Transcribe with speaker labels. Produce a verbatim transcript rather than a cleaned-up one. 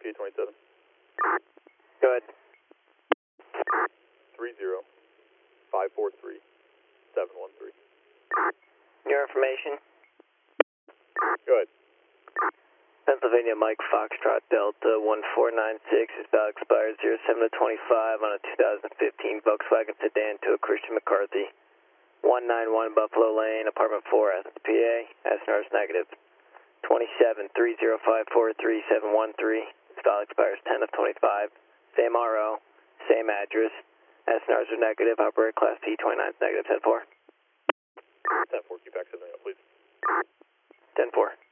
Speaker 1: K twenty-seven.
Speaker 2: Go ahead.
Speaker 1: Three zero five four three seven one three.
Speaker 2: Your information.
Speaker 1: Go ahead.
Speaker 2: Pennsylvania Mike Foxtrot Delta one four nine six is about expired zero seven of twenty-five on a two thousand fifteen Volkswagen sedan to a Christian McCarthy. one nine one Buffalo Lane, apartment four, Athens, P A. S N R is negative. twenty-seven three zero five four three seven one three. Style expires ten of twenty-five. Same R O, same address. S N Rs are negative. Operator class P twenty-nine is negative. ten four.
Speaker 1: ten four, keep back seven, please.
Speaker 2: ten four.